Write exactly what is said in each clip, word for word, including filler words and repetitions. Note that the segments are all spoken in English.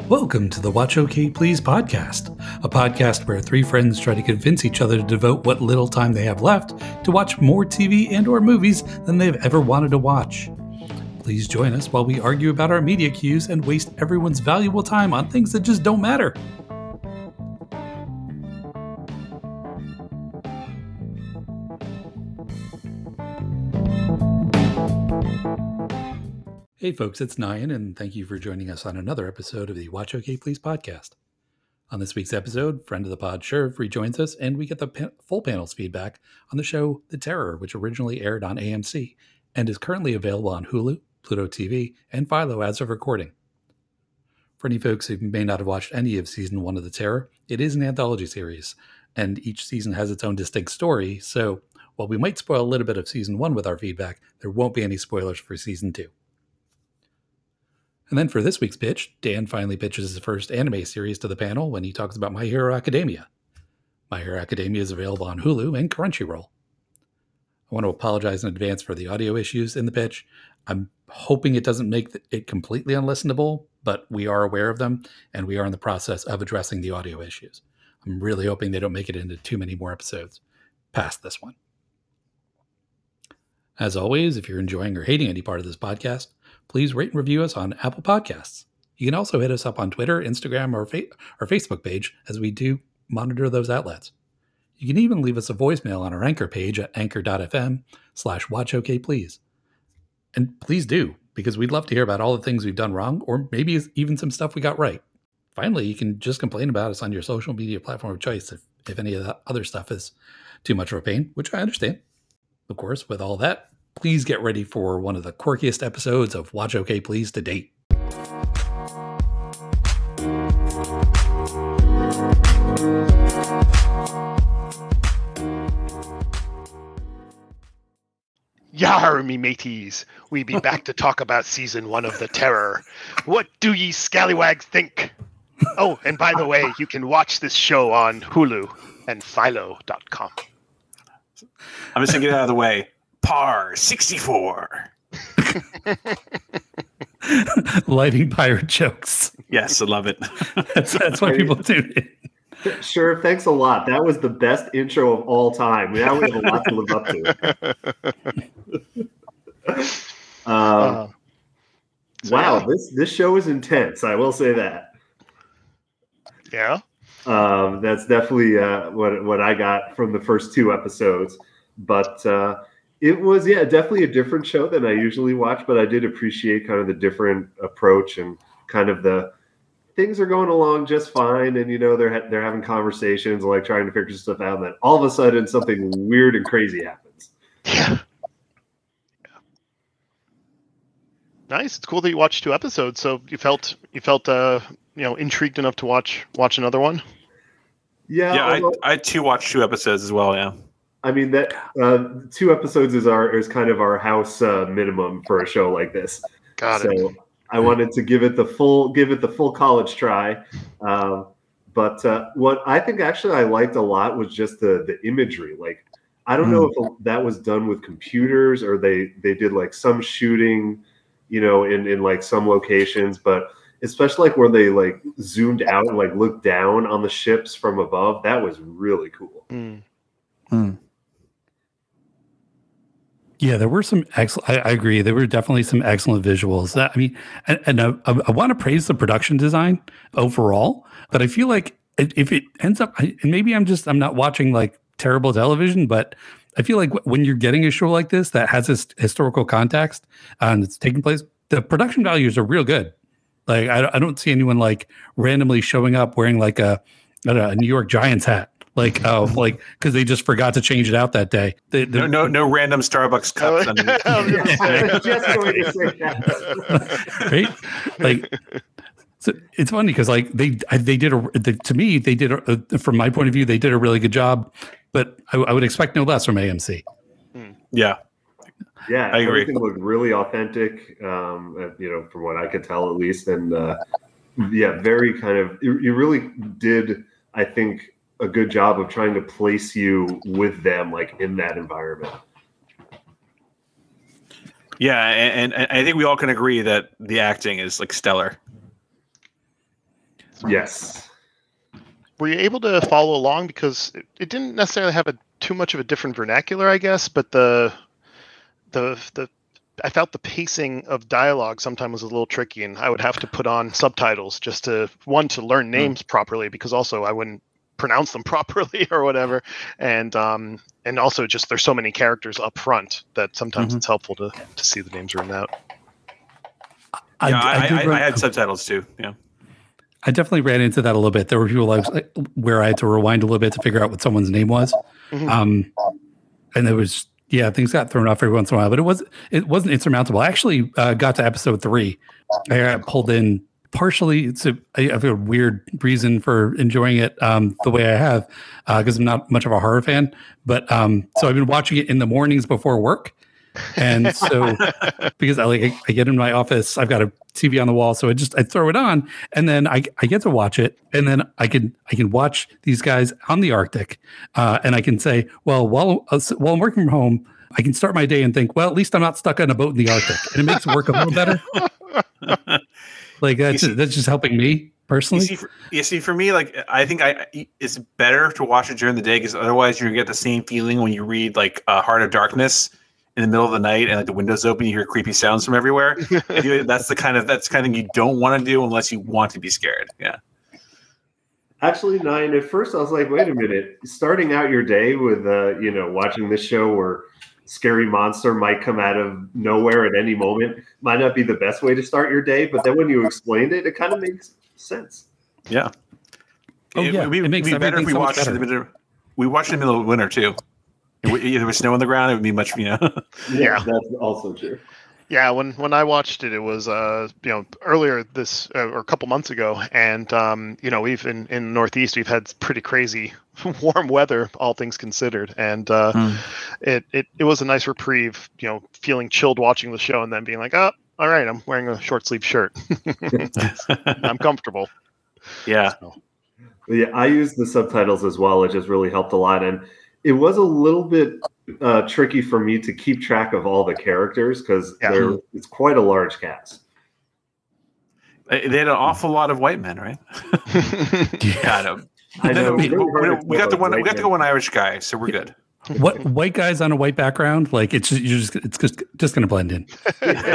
Welcome to the Watch OK Please podcast, a podcast where three friends try to convince each other to devote what little time they have left to watch more T V and or movies than they've ever wanted to watch. Please join us while we argue about our media cues and waste everyone's valuable time on things that just don't matter. Hey folks, it's Nyan, and thank you for joining us on another episode of the Watch OK Please podcast. On this week's episode, friend of the pod, Sherv, rejoins us, and we get the pa- full panel's feedback on the show The Terror, which originally aired on A M C and is currently available on Hulu, Pluto T V, and Philo as of recording. For any folks who may not have watched any of season one of The Terror, it is an anthology series, and each season has its own distinct story, so while we might spoil a little bit of season one with our feedback, there won't be any spoilers for season two. And then for this week's pitch, Dan finally pitches his first anime series to the panel when he talks about My Hero Academia. My Hero Academia is available on Hulu and Crunchyroll. I want to apologize in advance for the audio issues in the pitch. I'm hoping it doesn't make it completely unlistenable, but we are aware of them, and we are in the process of addressing the audio issues. I'm really hoping they don't make it into too many more episodes past this one. As always, if you're enjoying or hating any part of this podcast, please rate and review us on Apple Podcasts. You can also hit us up on Twitter, Instagram, or fa- our Facebook page, as we do monitor those outlets. You can even leave us a voicemail on our Anchor page at anchor.fm slash watchokplease. And please do, because we'd love to hear about all the things we've done wrong, or maybe even some stuff we got right. Finally, you can just complain about us on your social media platform of choice if, if any of that other stuff is too much of a pain, which I understand. Of course, with all that, please get ready for one of the quirkiest episodes of Watch OK Please to date. Yar, me mateys, we be back to talk about season one of The Terror. What do ye scallywags think? Oh, and by the way, you can watch this show on Hulu and philo dot com. I'm just going to get out of the way. Par sixty-four. Lighting pirate jokes. Yes, I love it. That's, that's why people tune in. Sure, thanks a lot. That was the best intro of all time. Now we have a lot to live up to. um, Uh, so wow, yeah. this this show is intense. I will say that. Yeah? Um, that's definitely uh, what what I got from the first two episodes. But uh, it was, yeah, definitely a different show than I usually watch. But I did appreciate kind of the different approach and kind of the things are going along just fine, and you know they're ha- they're having conversations, like trying to figure stuff out, and then all of a sudden something weird and crazy happens. Yeah. Nice. It's cool that you watched two episodes. So you felt you felt uh you know intrigued enough to watch watch another one. Yeah, Yeah, I, although, I too watched two episodes as well, yeah. I mean that uh, two episodes is our is kind of our house uh, minimum for a show like this. Got so it. I wanted to give it the full give it the full college try. Um, but uh, what I think actually I liked a lot was just the the imagery. Like I don't know if that was done with computers or they they did like some shooting, you know, in in like some locations, but especially like where they like zoomed out and like looked down on the ships from above. That was really cool. Mm. Hmm. Yeah, there were some excellent. I, I agree. There were definitely some excellent visuals. I mean, and, and I, I want to praise the production design overall, but I feel like if it ends up, and maybe I'm just I'm not watching like terrible television, but I feel like when you're getting a show like this that has this historical context and it's taking place, the production values are real good. Like I, I don't see anyone like randomly showing up wearing like a, I don't know, a New York Giants hat. Like, oh, uh, like because they just forgot to change it out that day. They, no, no, no random Starbucks cups. Oh, underneath. I was gonna say. Just going to say that. Right? Like, so it's funny because like they they did a they, to me they did a, from my point of view they did a really good job, but I, I would expect no less from A M C. Yeah, yeah, I agree. Everything looked really authentic. Um, uh, you know, from what I could tell, at least, and uh, yeah, very kind of. You, you really did, I think, a good job of trying to place you with them, like in that environment. Yeah, and, and I think we all can agree that the acting is like stellar. Yes. Were you able to follow along because it, it didn't necessarily have a too much of a different vernacular, I guess, but the the the I felt the pacing of dialogue sometimes was a little tricky, and I would have to put on subtitles just to one to learn names mm. properly, because also I wouldn't pronounce them properly or whatever, and um and also just there's so many characters up front that sometimes mm-hmm. it's helpful to to see the names written out. I, yeah, I, I, I, run, I had subtitles too. Yeah, I definitely ran into that a little bit. There were people like where I had to rewind a little bit to figure out what someone's name was, mm-hmm. um, and it was. Yeah, things got thrown off every once in a while, but it was it wasn't insurmountable. I actually uh, got to episode three. I got pulled in partially. It's a, I have a weird reason for enjoying it um, the way I have, because uh, I'm not much of a horror fan. But um, so I've been watching it in the mornings before work, and so because I like I, I get in my office, I've got a T V on the wall, so I just I throw it on, and then I I get to watch it, and then I can I can watch these guys on the Arctic, uh, and I can say, well, while uh, while I'm working from home, I can start my day and think, well, at least I'm not stuck on a boat in the Arctic, and it makes it work a little better. Like that's see, that's just helping me personally. You see, for, you see, for me, like I think I it's better to watch it during the day, because otherwise you're gonna get the same feeling when you read like uh, Heart of Darkness in the middle of the night and like the windows open, you hear creepy sounds from everywhere. That's the kind of that's the kind of thing you don't want to do unless you want to be scared. Yeah. Actually, Nine, at first I was like, wait a minute, starting out your day with uh, you know, watching this show where scary monster might come out of nowhere at any moment might not be the best way to start your day, but then when you explained it, it kind of makes sense. Yeah. Oh it, yeah, it, it makes be better if we so watched it in the middle. We watched it in the middle of winter too. If there was snow on the ground, it would be much, you know. Yeah, that's also true. Yeah, when when I watched it, it was uh you know earlier this uh, or a couple months ago, and um you know we've in in the Northeast we've had pretty crazy warm weather, all things considered, and uh, mm. it it it was a nice reprieve, you know, feeling chilled watching the show and then being like, oh, all right, I'm wearing a short sleeve shirt, I'm comfortable. Yeah, so. Yeah, I used the subtitles as well. It just really helped a lot, and it was a little bit uh, tricky for me to keep track of all the characters because yeah. it's quite a large cast. They had an awful lot of white men, right? Got him. I know. we, we, we got the one. We got the one Irish guy, so we're good. What white guys on a white background? Like it's just, you're just it's just just going to blend in. Yeah,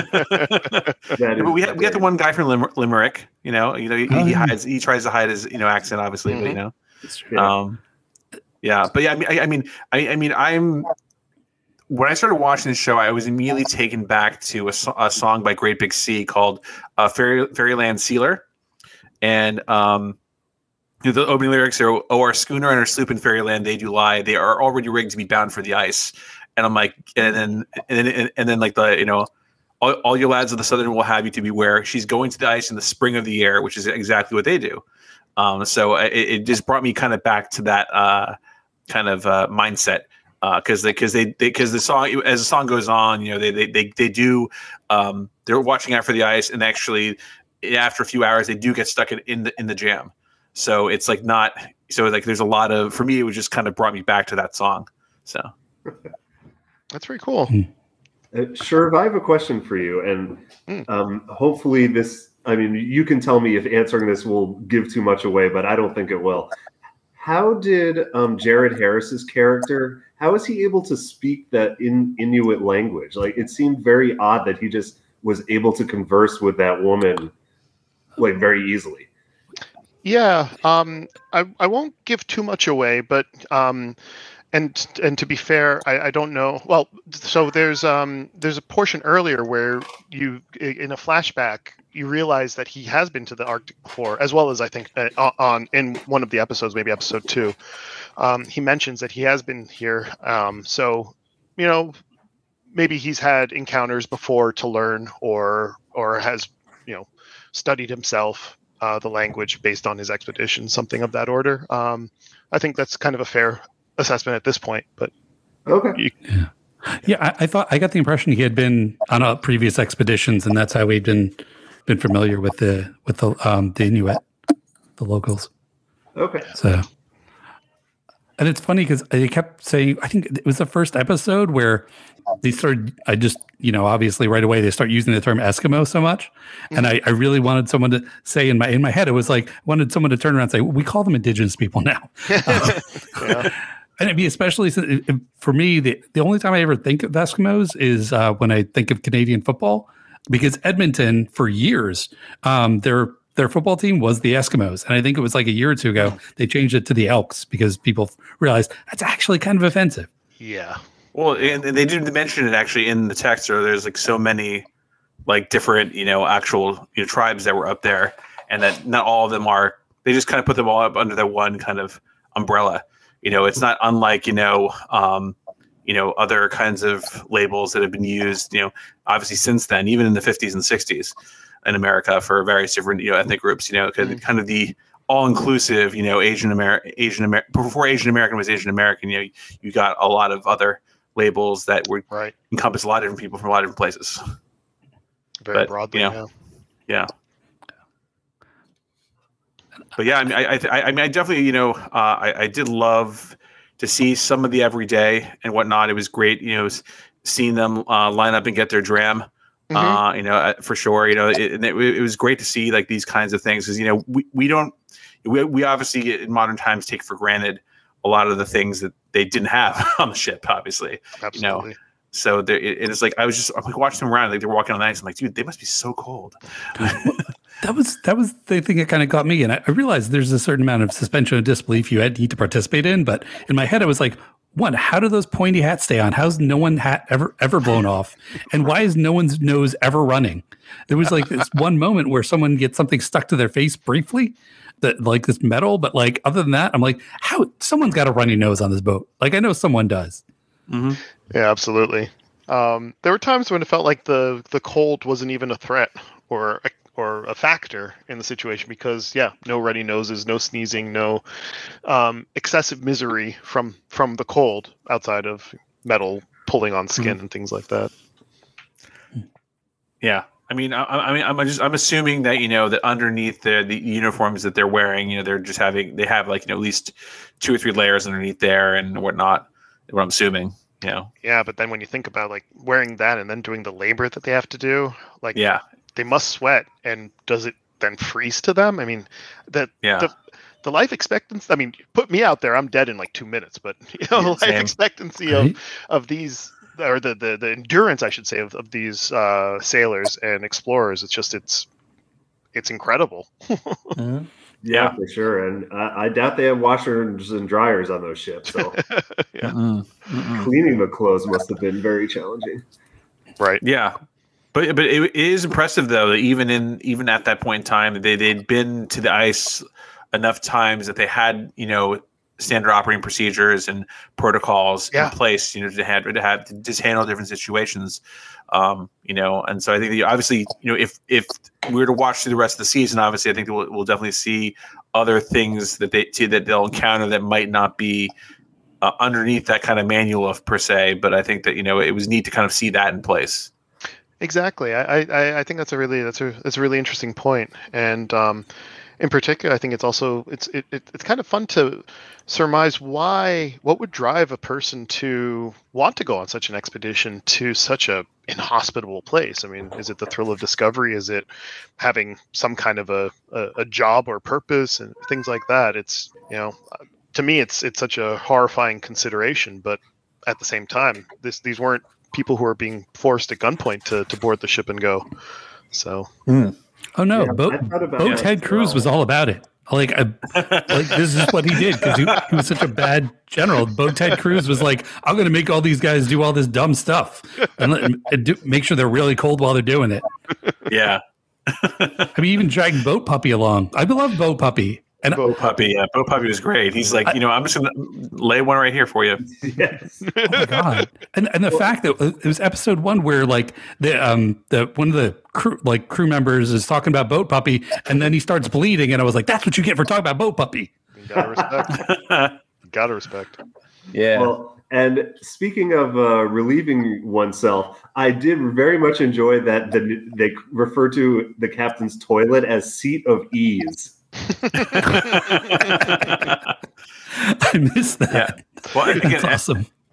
but we had we got the one guy from Lim- Limerick. You know, you know, he, he hides. He tries to hide his you know accent, obviously, mm-hmm. but you know, yeah. um, yeah. But yeah, I mean, I, I mean, I, I mean, I'm. When I started watching this show, I was immediately taken back to a, a song by Great Big Sea called uh, Fairy, Fairyland Sealer. And um, the opening lyrics are, oh, our schooner and our sloop in fairyland, they do lie. They are already rigged to be bound for the ice. And I'm like, and then, and then, and then like the, you know, all, all your lads of the Southern will have you to beware. She's going to the ice in the spring of the year, which is exactly what they do. Um, so it, it just brought me kind of back to that uh, kind of uh, mindset. Because uh, they, because they, because the song, as the song goes on, you know, they, they, they, they do, um, they're watching out for the ice, and actually, after a few hours, they do get stuck in, in the in the jam. So it's like not, so like there's a lot of, for me, it was just kind of brought me back to that song. So that's very cool. Uh, Sherv, I have a question for you, and um, hopefully this, I mean, you can tell me if answering this will give too much away, but I don't think it will. How did um, Jared Harris's character, how is he able to speak that in Inuit language? Like, it seemed very odd that he just was able to converse with that woman, like, very easily. Yeah, um, I, I won't give too much away, but um, and and to be fair, I, I don't know. Well, so there's um there's a portion earlier where you, in a flashback, you realize that he has been to the Arctic before, as well as I think uh, on in one of the episodes, maybe episode two, um, he mentions that he has been here. Um, so, you know, maybe he's had encounters before to learn, or or has, you know, studied himself uh, the language based on his expedition, something of that order. Um, I think that's kind of a fair assessment at this point. But okay, you, yeah, yeah. I, I thought I got the impression he had been on uh, previous expeditions, and that's how he'd been. been familiar with the with the um the Inuit, the locals. Okay. So, and it's funny because they kept saying, I think it was the first episode where they started, I just, you know, obviously right away they start using the term Eskimo so much. And I, I really wanted someone to say in my, in my head, it was like, I wanted someone to turn around and say, we call them indigenous people now. Uh, Yeah. And it'd be especially since, for me, the, the only time I ever think of Eskimos is uh, when I think of Canadian football, because Edmonton for years, um, their their football team was the Eskimos. And I think it was like a year or two ago, they changed it to the Elks because people realized that's actually kind of offensive. Yeah. Well, and they did mention it actually in the text, or there's like so many like different, you know, actual you know, tribes that were up there, and that not all of them are, they just kind of put them all up under that one kind of umbrella. You know, it's not unlike, you know, um, you know, other kinds of labels that have been used, you know, obviously since then, even in the fifties and sixties in America for various different, you know, ethnic groups, you know, mm-hmm. kind of the all-inclusive, you know, Asian American, Asian American, before Asian American was Asian American, you know, you got a lot of other labels that would right. encompass a lot of different people from a lot of different places. Very but, broadly, you know, yeah. yeah. But yeah, I mean, I, I, I mean, I definitely, you know, uh, I, I did love to see some of the everyday and whatnot. It was great, you know, seeing them uh, line up and get their dram. Mm-hmm. Uh, you know, for sure. You know, it, it, it was great to see like these kinds of things because you know we, we don't we we obviously in modern times take for granted a lot of the things that they didn't have on the ship. Obviously, absolutely. You know? So there, it, it's like I was just I'm like watching them around, like they're walking on the ice. I'm like, dude, they must be so cold. That was that was the thing that kind of got me, and I, I realized there's a certain amount of suspension of disbelief you had need to participate in. But in my head, I was like, one, how do those pointy hats stay on? How's no one hat ever ever blown off? And why is no one's nose ever running? There was like this one moment where someone gets something stuck to their face briefly, that like this metal. But like other than that, I'm like, how someone's got a runny nose on this boat? Like I know someone does. Mm-hmm. Yeah, absolutely. Um, there were times when it felt like the the cold wasn't even a threat or a, or a factor in the situation because yeah, no runny noses, no sneezing, no um, excessive misery from from the cold outside of metal pulling on skin mm-hmm. and things like that. Yeah. I mean, I, I mean, I'm just, I'm assuming that, you know, that underneath the, the uniforms that they're wearing, you know, they're just having, they have like, you know, at least two or three layers underneath there and whatnot, what I'm assuming. You know. Yeah, but then when you think about like wearing that and then doing the labor that they have to do, like yeah, they must sweat, and does it then freeze to them? I mean, that yeah. the the life expectancy. I mean, put me out there, I'm dead in like two minutes. But you know, yeah, the life expectancy right? of of these, or the the, the endurance, I should say, of, of these uh, sailors and explorers, it's just it's it's incredible. mm-hmm. Yeah, yeah, for sure. And I, I doubt they have washers and dryers on those ships. So yeah. Mm-mm. Mm-mm. Cleaning the clothes must have been very challenging. Right. Yeah. But but it is impressive though that even in even at that point in time they they'd been to the ice enough times that they had, you know, standard operating procedures and protocols yeah. in place, you know, to have to have to just handle different situations. Um, you know, and so I think that obviously, you know, if if we were to watch through the rest of the season, obviously, I think we'll, we'll definitely see other things that they that they'll encounter that might not be uh, underneath that kind of manual of per se. But I think that you know it was neat to kind of see that in place. Exactly. I I, I think that's a really that's a that's a really interesting point, and um, in particular, I think it's also it's it, it it's kind of fun to surmise why what would drive a person to want to go on such an expedition to such a inhospitable place. I mean, is it the thrill of discovery? Is it having some kind of a, a, a job or purpose and things like that? It's, you know, to me, it's it's such a horrifying consideration. But at the same time, this these weren't people who are being forced at gunpoint to, to board the ship and go. So, mm. oh no, yeah, boat, boat Ted Cruz well. was all about it. Like, I, like this is what he did because he, he was such a bad general. Boat Ted Cruz was like, I'm going to make all these guys do all this dumb stuff and, let, and do, make sure they're really cold while they're doing it. Yeah. I mean, even dragging Boat Puppy along. I love Boat Puppy. And Boat Puppy, yeah, Boat Puppy was great. He's like, I, you know, I'm just gonna lay one right here for you. Yes. Oh my god! And and the well, fact that it was episode one where like the um the one of the crew like crew members is talking about Boat Puppy, and then he starts bleeding, and I was like, that's what you get for talking about Boat Puppy. You gotta respect. Gotta respect. Yeah. Well, and speaking of uh, relieving oneself, I did very much enjoy that the, they refer to the captain's toilet as seat of ease. I missed that. Yeah. Well, That's again, awesome.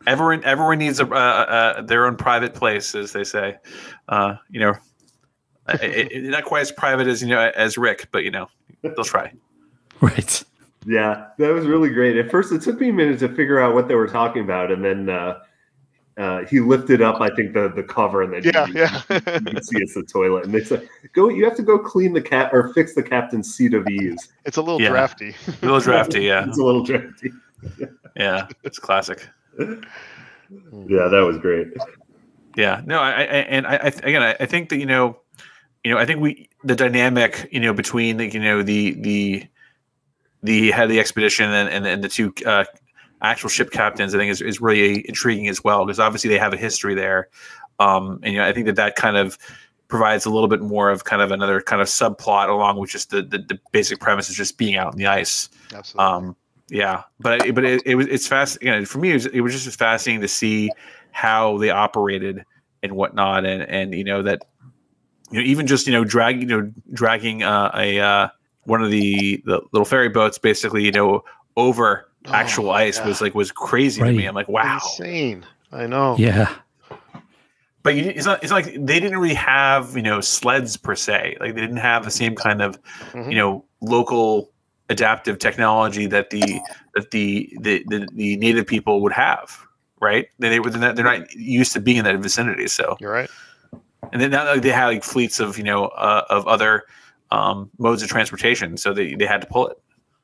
everyone everyone needs a uh, uh, their own private place, as they say. Uh, you know, it, it, not quite as private as you know as Rick, but you know, they'll try. Right. Yeah, that was really great. At first, it took me a minute to figure out what they were talking about, and then uh, uh, he lifted up, I think, the, the cover, and then Yeah, you, yeah. you can see it's the toilet. And they said, "Go, you have to go clean the cat or fix the captain's seat of ease." It's a little Yeah. drafty. A little drafty, yeah, It's a little drafty. yeah, it's classic. Yeah, that was great. Yeah, no, I, I and I, I again, I, I think that you know, you know, I think we the dynamic, you know, between the, you know, the the the head of the expedition and and, and the two uh, actual ship captains, I think is, is really intriguing as well, because obviously they have a history there, um, and you know, I think that that kind of provides a little bit more of kind of another kind of subplot along with just the the, the basic premise of just being out in the ice. Absolutely. Um, yeah, but it, but it, it was it's fast. Again, for me, it was, it was just fascinating to see how they operated and whatnot, and and you know that you know even just you know drag you know dragging uh, a uh, one of the the little ferry boats basically you know over Oh, actual ice yeah. was like was crazy Right. to me. I'm like, wow. Insane. I know. Yeah. But you, it's not. It's not like they didn't really have you know sleds per se. Like they didn't have the same kind of Mhm. you know local adaptive technology that the that the the, the, the native people would have. Right? They, they were they're not, they're not used to being in that vicinity. So You're right. and then now like, they had like fleets of you know uh, of other um, modes of transportation. So they they had to pull it.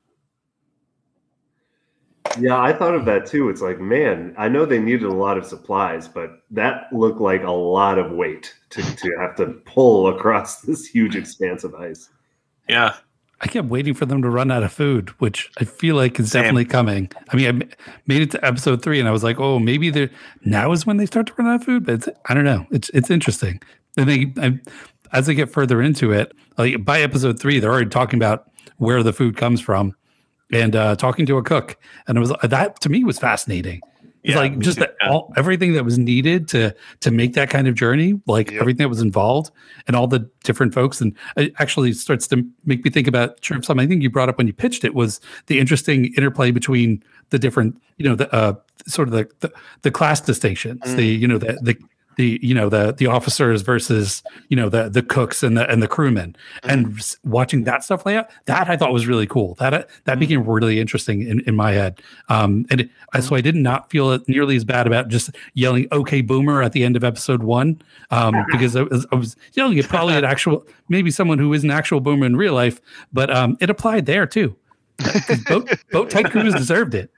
Yeah, I thought of that too. It's like, man, I know they needed a lot of supplies, but that looked like a lot of weight to, to have to pull across this huge expanse of ice. Yeah. I kept waiting for them to run out of food, which I feel like is Same. definitely coming. I mean, I m- made it to episode three, and I was like, "Oh, maybe they now is when they start to run out of food." But it's, I don't know. It's it's interesting. And they, I, as they get further into it, like by episode three, they're already talking about where the food comes from, and uh, talking to a cook, and it was that to me was fascinating. It's Yeah, like me just too. that all everything that was needed to to make that kind of journey, like Yep. everything that was involved, and all the different folks, and it actually starts to make me think about sure, something I think you brought up when you pitched it was the interesting interplay between the different, you know, the uh, sort of the the, the class distinctions, Mm. the you know the the the you know the the officers versus you know the the cooks and the and the crewmen, and s- watching that stuff play out, that I thought was really cool. That uh, that became really interesting in, in my head. Um, and it, I so I did not feel it nearly as bad about just yelling "Okay, Boomer" at the end of episode one, um, because I was, I was yelling it probably at actual maybe someone who is an actual boomer in real life, but um, it applied there too. 'Cause Boat, boat Ted Cruz deserved it.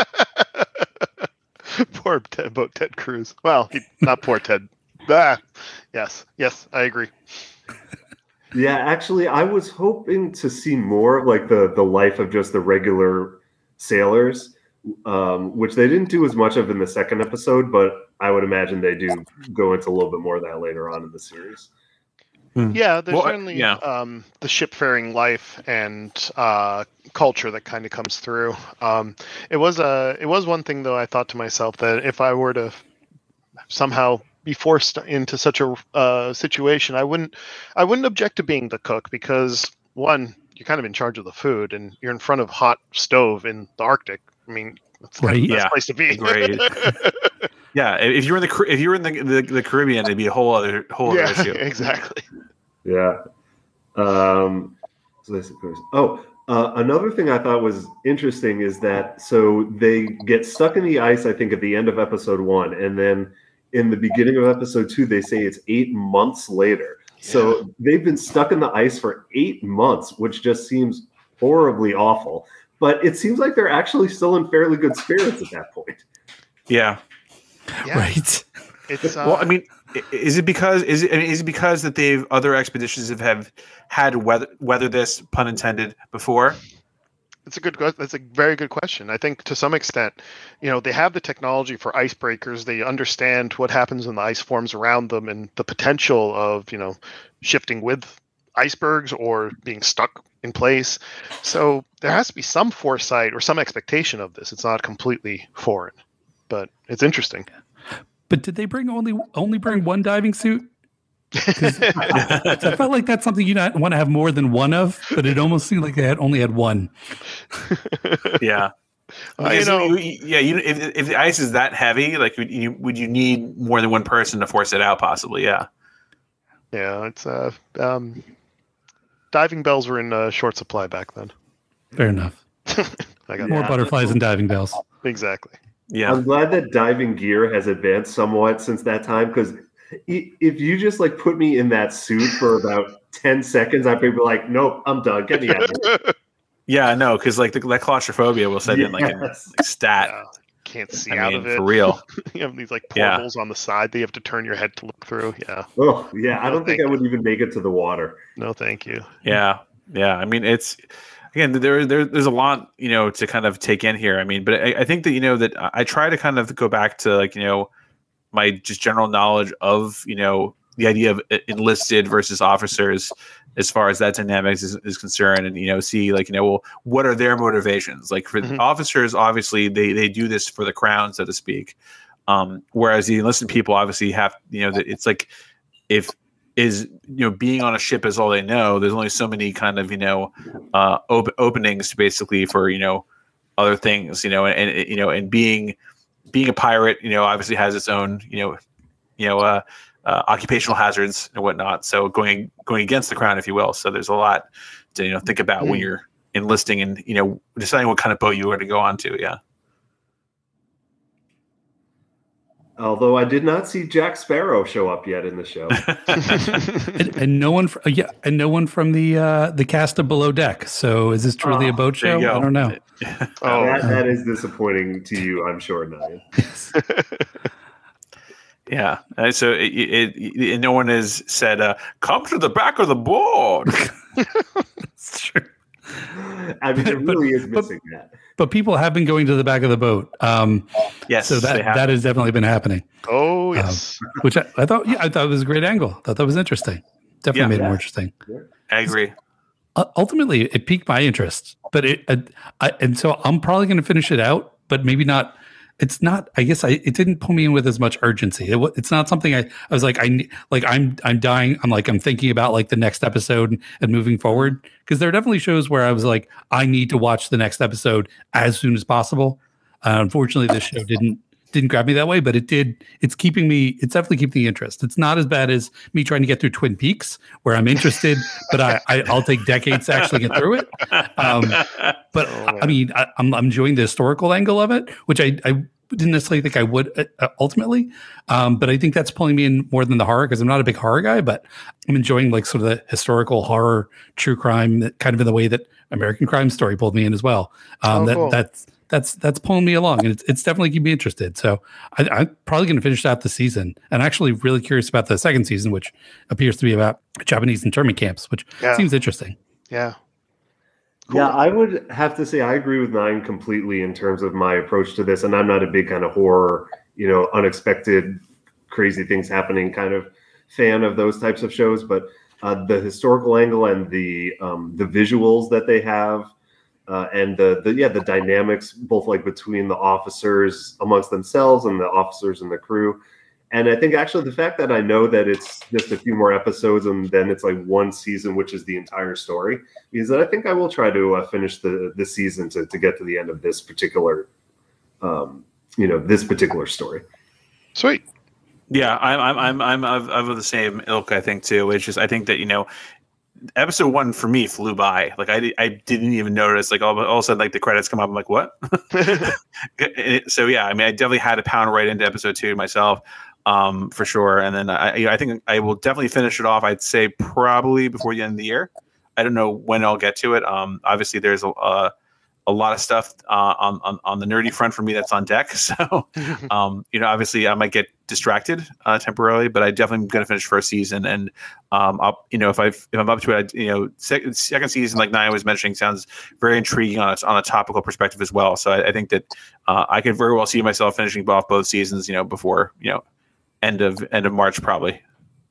Poor Ted, boat Ted Cruz. Well, he, not poor Ted. Ah, yes, yes, I agree. Yeah, actually, I was hoping to see more of like the the life of just the regular sailors, um, which they didn't do as much of in the second episode, but I would imagine they do go into a little bit more of that later on in the series. Yeah, there's Well, I- certainly yeah. um, the shipfaring life and uh, culture that kind of comes through. Um, it was a, it was one thing though. I thought to myself that if I were to somehow be forced into such a uh, situation, I wouldn't, I wouldn't object to being the cook because one, you're kind of in charge of the food and you're in front of hot stove in the Arctic. I mean, it's kind of Right. the best Yeah. place to be. Great. Yeah. If you're in the Car- if you're in the, the, the Caribbean, it'd be a whole other whole other yeah, issue. exactly. Yeah. Um, so this, of course. Oh, uh, another thing I thought was interesting is that so they get stuck in the ice, I think, at the end of episode one, and then in the beginning of episode two, they say it's eight months later. So they've been stuck in the ice for eight months, which just seems horribly awful. But it seems like they're actually still in fairly good spirits at that point. Yeah. Yeah, Right. it's uh, Well, I mean, i- is it because is it I mean, is it because that they've other expeditions have, have had weather weather this pun intended before? It's a good. que- That's a very good question. I think to some extent, you know, they have the technology for icebreakers. They understand what happens when the ice forms around them and the potential of you know shifting with icebergs or being stuck in place. So there has to be some foresight or some expectation of this. It's not completely foreign, but it's interesting. But did they bring only only bring one diving suit? 'Cause I, I felt like that's something you not want to have more than one of, but it almost seemed like they had only had one. Yeah. Uh, you know, you, yeah. You, if, if the ice is that heavy, like would you would you need more than one person to force it out? Possibly, yeah. Yeah, it's uh, um, diving bells were in uh, short supply back then. Fair enough. I got More Yeah. butterflies and diving bells. exactly. Yeah. I'm glad that diving gear has advanced somewhat since that time, because if you just like put me in that suit for about ten seconds, I'd be like, nope, I'm done. Get me out of here. Yeah, no, because like the, that claustrophobia will set in like in Yes. like, stat. Yeah, can't see I out mean, of it. for real. You have these like Yeah. portals on the side that you have to turn your head to look through. Yeah. Oh, yeah. I No, don't think thank I would even make it to the water. No, thank you. Yeah, yeah. I mean, it's again there, there there's a lot you know to kind of take in here. I mean, but I, I think that you know that I try to kind of go back to like you know my just general knowledge of you know the idea of enlisted versus officers as far as that dynamics is, is concerned, and you know see like you know well what are their motivations? Like for Mhm. officers, obviously they they do this for the crown, so to speak. Um, whereas the enlisted people obviously have you know that it's like if is you know being on a ship is all they know. There's only so many kind of you know uh, op- openings basically for you know other things you know and, and you know and being being a pirate you know obviously has its own you know you know uh, uh, occupational hazards and whatnot. So going going against the crown, if you will. So there's a lot to you know think about when Mm. you're enlisting and you know deciding what kind of boat you want to go on to. Yeah. Although I did not see Jack Sparrow show up yet in the show. and, and no one, fr- yeah, and no one from the uh, the cast of Below Deck. So is this truly a Oh, boat There show? you go. I don't know. Oh, that, that is disappointing to you, I'm sure, Nyan. Yeah. Uh, so it, it, it, no one has said, uh, "Come to the back of the board." It's true. I mean, it But- really is but- missing that. But people have been going to the back of the boat. Um, Yes. so that they have. that has definitely been happening. oh yes. Which I, I thought, yeah, I thought it was a great angle. I thought that was interesting. Definitely Yeah. made it Yeah. more interesting. I agree. Uh, ultimately, it piqued my interest, but it, uh, I, and so I'm probably going to finish it out, but maybe not. It's not. I guess I it didn't pull me in with as much urgency. It, wa- it's not something I, I was like I ne- like I'm I'm dying. I'm like I'm thinking about like the next episode and, and moving forward, because there are definitely shows where I was like I need to watch the next episode as soon as possible. Uh, unfortunately, this show didn't didn't grab me that way, but it did. It's keeping me. It's definitely keeping the interest. It's not as bad as me trying to get through Twin Peaks, where I'm interested, but I, I I'll take decades to actually get through it. Um, But Oh, I- I man. mean, I, I'm, I'm enjoying the historical angle of it, which I, I didn't necessarily think I would uh, uh, ultimately. Um, but I think that's pulling me in more than the horror, because I'm not a big horror guy, but I'm enjoying like sort of the historical horror, true crime, that kind of in the way that American Crime Story pulled me in as well. Um, Oh, that cool. that's that's that's pulling me along, and it's it's definitely keeping me interested. So I, I'm probably going to finish out the season, and actually really curious about the second season, which appears to be about Japanese internment camps, which Yeah. seems interesting. Yeah. Yeah, I would have to say I agree with Nine completely in terms of my approach to this. And I'm not a big kind of horror, you know, unexpected, crazy things happening kind of fan of those types of shows. But uh, the historical angle and the um, the visuals that they have, uh, and the the yeah the dynamics both like between the officers amongst themselves and the officers and the crew. And I think actually the fact that I know that it's just a few more episodes and then it's like one season, which is the entire story, is that I think I will try to uh, finish the the season to, to get to the end of this particular, um, you know, this particular story. Sweet. Yeah, I'm I'm I'm I'm of, of the same ilk. I think too. It's just I think that you know, episode one for me flew by. Like I I didn't even notice. Like all, all of a sudden, like the credits come up. I'm like, what? So yeah, I mean, I definitely had to pound right into episode two myself, um, for sure. And then I you know, I think I will definitely finish it off. I'd say probably before the end of the year. I don't know when I'll get to it. Um, obviously there's a a, a lot of stuff uh, on, on on the nerdy front for me that's on deck. So. Um, you know, obviously, I might get distracted uh, temporarily, but I definitely am going to finish first season. And um, I'll, you know, if I if I'm up to it, I, you know, sec- second season, like Nia was mentioning, sounds very intriguing on a on a topical perspective as well. So I, I think that uh, I could very well see myself finishing off both seasons, you know, before you know, end of end of March probably.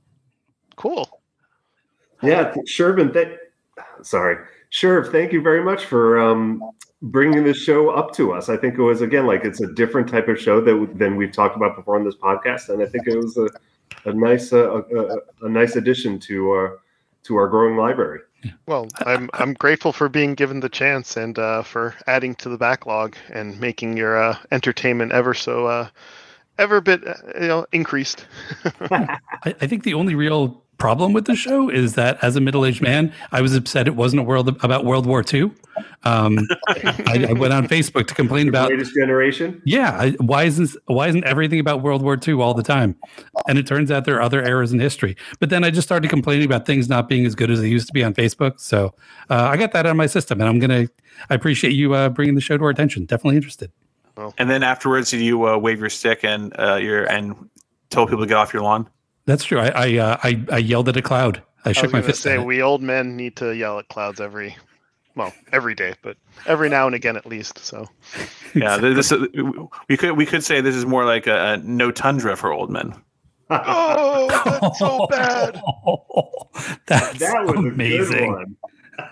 Cool. Yeah, Shervin, th- sorry, Sherv, thank you very much for um, bringing this show up to us. I think it was, again, like it's a different type of show that than we've talked about before on this podcast, and I think it was a, a nice uh, a, a, a nice addition to our to our growing library. Well, I'm I'm grateful for being given the chance and uh, for adding to the backlog and making your uh, entertainment ever so uh, ever a bit uh, you know increased. I, I think the only real problem with the show is that as a middle-aged man, I was upset it wasn't a world about World War Two. Um, I, I went on Facebook to complain The about Greatest Generation. yeah, I, why isn't why isn't everything about World War Two all the time? And it turns out there are other eras in history. But then I just started complaining about things not being as good as they used to be on Facebook. So uh, I got that out of my system, and I'm gonna. I appreciate you uh, bringing the show to our attention. Definitely interested. And then afterwards, did you uh, wave your stick and uh, your and told people to get off your lawn? That's true. I I uh, I, I yelled at a cloud. I, I shook was my going to fist. say at it. we old men need to yell at clouds every, well, every day, but every now and again at least. So Yeah, this we could we could say this is more like a, a no tundra for old men. oh, that's so bad. That's That was amazing. a good one.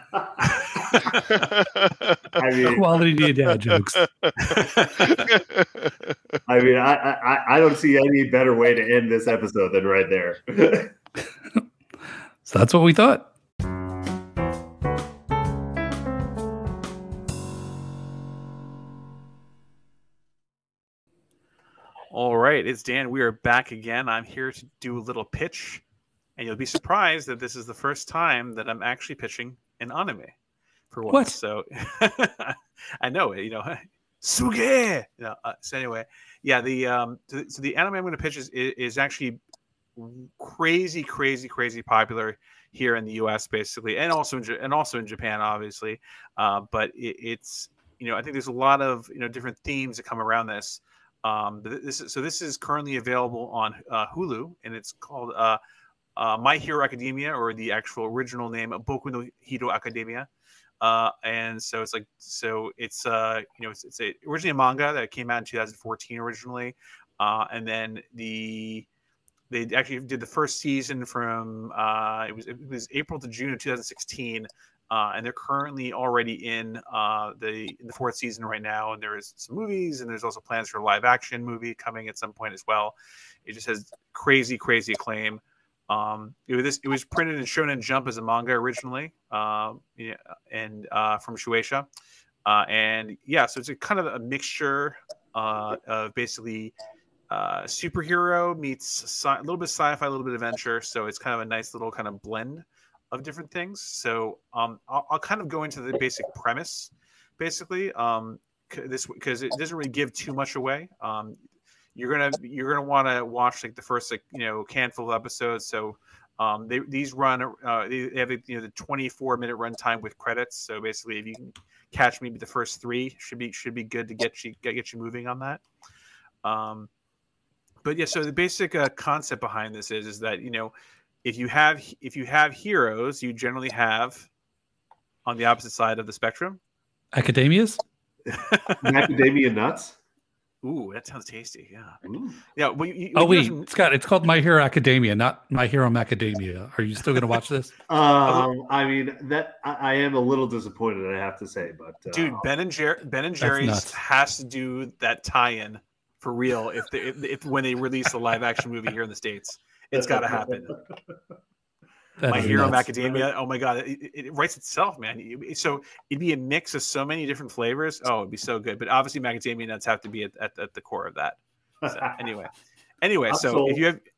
I mean, Quality dad jokes. I mean, I, I I don't see any better way to end this episode than right there. So that's what we thought. All right, it's Dan. We are back again. I'm here to do a little pitch, and you'll be surprised that this is the first time that I'm actually pitching an anime for once. What? So I know it, you know, suge. You know, uh, so anyway, yeah, the um, so, so the anime I'm going to pitch is is actually crazy, crazy, crazy popular here in the U S basically, and also in J- and also in Japan, obviously. Uh, but it, it's you know, I think there's a lot of you know different themes that come around this. Um, but this is, so this is currently available on uh, Hulu, and it's called uh, uh, My Hero Academia, or the actual original name, Boku no Hero Academia. Uh, and so it's like, so it's uh, you know, it's, it's a, originally a manga that came out in two thousand fourteen originally, uh, and then the they actually did the first season from uh, it was it was April to June of two thousand sixteen. Uh, and they're currently already in uh, the in the fourth season right now, and there is some movies, and there's also plans for a live action movie coming at some point as well. It just has crazy, crazy acclaim. Um, it was it was printed in Shonen Jump as a manga originally, um, yeah, and uh, from Shueisha, uh, and yeah, so it's a kind of a mixture uh, of basically uh, superhero meets sci- a little bit sci-fi, a little bit adventure. So it's kind of a nice little kind of blend of different things. So um, I'll, I'll kind of go into the basic premise, basically. Um, c- this because it doesn't really give too much away. Um, you're gonna you're gonna want to watch like the first like you know handful of episodes. So um, they these run uh, they have you know the twenty-four minute run time with credits. So basically, if you can catch maybe the first three, should be should be good to get you get, get you moving on that. Um, but yeah, so the basic uh, concept behind this is is that you know. If you have if you have heroes, you generally have on the opposite side of the spectrum. Academias? Macadamia nuts. Ooh, that sounds tasty. Yeah, Ooh. yeah. Well, you, you, Oh you wait, have- Scott, it's called My Hero Academia, not My Hero Macadamia. Are you still going to watch this? Um, I mean that I, I am a little disappointed, I have to say, but uh, dude, Ben and Jer- Ben and That's Jerry's nuts. has to do that tie-in for real. If they if, if when they release a live action movie here in the States, it's got to happen. That My is Hero nuts. Macadamia. Oh my god, it, it, it writes itself, man. It- so it'd be a mix of so many different flavors. Oh, it'd be so good. But obviously, macadamia nuts have to be at, at, at the core of that. So anyway, anyway, I'm so sold. if you have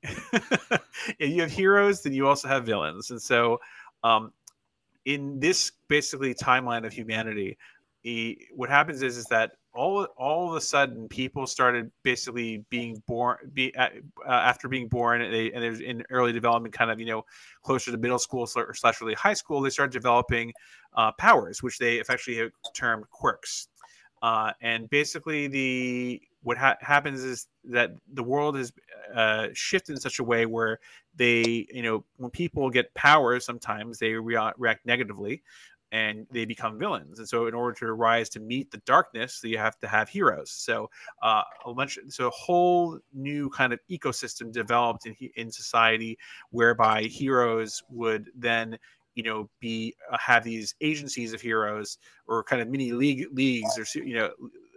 if you have heroes, then you also have villains, and so um, in this basically timeline of humanity, the, what happens is is that all all of a sudden people started basically being born be uh, after being born and, they, and there's in early development kind of you know closer to middle school slash really high school, they start developing uh, powers, which they effectively have termed quirks. Uh, and basically the what ha- happens is that the world is uh, shifted in such a way where they you know when people get powers, sometimes they rea- react negatively and they become villains. And so in order to rise to meet the darkness, you have to have heroes. So uh, a bunch, so a whole new kind of ecosystem developed in, in society whereby heroes would then, you know, be uh, have these agencies of heroes or kind of mini league leagues or, you know,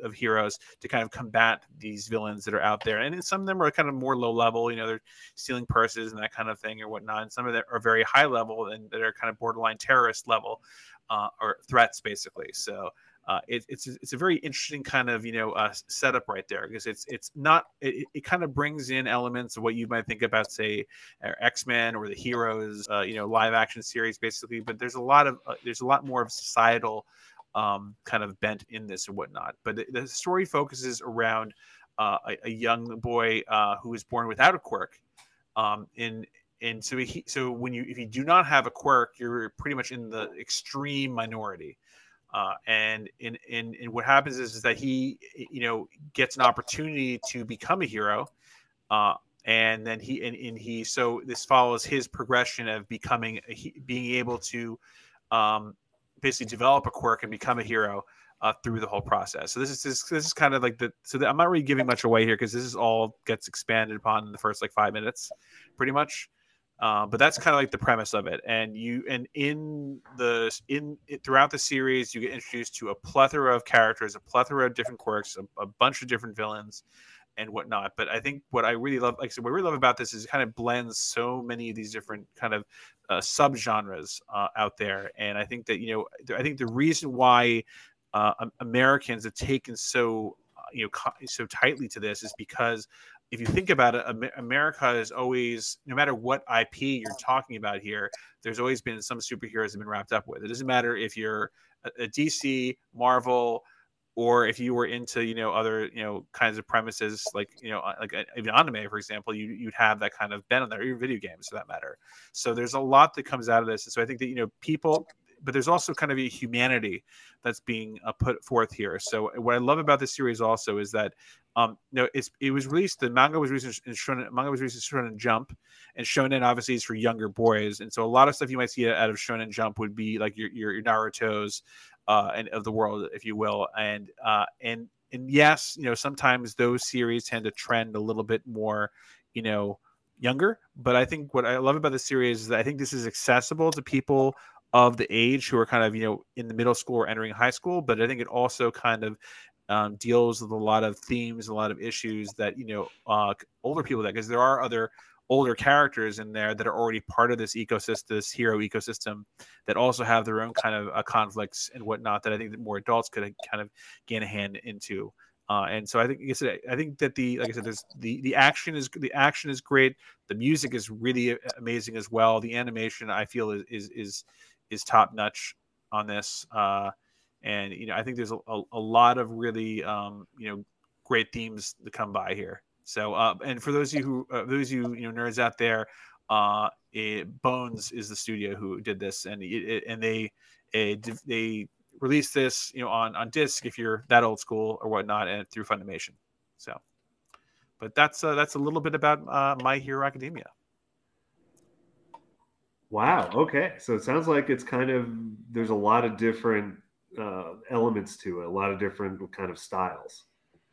of heroes to kind of combat these villains that are out there. And some of them are kind of more low level, you know, they're stealing purses and that kind of thing or whatnot. And some of them are very high level and that are kind of borderline terrorist level uh, or threats, basically. So uh, it, it's it's a very interesting kind of, you know, uh, setup right there, because it's it's not it, it kind of brings in elements of what you might think about, say, X-Men or the Heroes, uh, you know, live action series, basically. But there's a lot of uh, there's a lot more of societal um, kind of bent in this and whatnot. But the, the story focuses around uh, a, a young boy uh, who is born without a quirk. Um, in and so he, so when you if you do not have a quirk, you're pretty much in the extreme minority. Uh, and in, in in what happens is, is that he, you know, gets an opportunity to become a hero, uh, and then he and, and he so this follows his progression of becoming a, being able to um, basically develop a quirk and become a hero uh, through the whole process. So this is this, this is kind of like the so that I'm not really giving much away here, because this is all gets expanded upon in the first like five minutes, pretty much. Uh, but that's kind of like the premise of it, and you and in the in throughout the series, you get introduced to a plethora of characters, a plethora of different quirks, a, a bunch of different villains, and whatnot. But I think what I really love, like I said, what I really love about this is it kind of blends so many of these different kind of uh, subgenres uh, out there, and I think that you know, I think the reason why uh, Americans have taken so uh, you know so tightly to this is because, if you think about it, America is always, no matter what I P you're talking about here, there's always been some superheroes that have been wrapped up with. It doesn't matter if you're a, a D C, Marvel, or if you were into, you know, other, you know, kinds of premises, like, you know, like even anime, for example, you, you'd have that kind of bent on there, or your video games for that matter. So there's a lot that comes out of this. And so I think that, you know, people, but there's also kind of a humanity that's being uh, put forth here. So what I love about this series also is that, um, you know, it's, it was released, the manga was released in Shonen, manga was released in Shonen Jump, and Shonen obviously is for younger boys. And so a lot of stuff you might see out of Shonen Jump would be like your, your, your Naruto's, uh, and of the world, if you will. And, uh, and, and yes, you know, sometimes those series tend to trend a little bit more, you know, younger, but I think what I love about the series is that I think this is accessible to people of the age who are kind of, you know, in the middle school or entering high school. But I think it also kind of um, deals with a lot of themes, a lot of issues that, you know, uh, older people, that, because there are other older characters in there that are already part of this ecosystem, this hero ecosystem, that also have their own kind of uh, conflicts and whatnot that I think that more adults could kind of gain a hand into. Uh, and so I think, like I said, I think that the, like I said, there's the, the action is, the action is great. The music is really amazing as well. The animation, I feel, is, is, is, is top notch on this. Uh, and, you know, I think there's a, a, a lot of really, um, you know, great themes to come by here. So, uh, and for those of you who, uh, those of you, you know, nerds out there, uh, it, Bones is the studio who did this, and it, it, and they, it, they released this, you know, on, on disc, if you're that old school or whatnot, and through Funimation. So, but that's, uh, that's a little bit about, uh, My Hero Academia. Wow. Okay. So it sounds like it's kind of, there's a lot of different uh, elements to it, a lot of different kind of styles.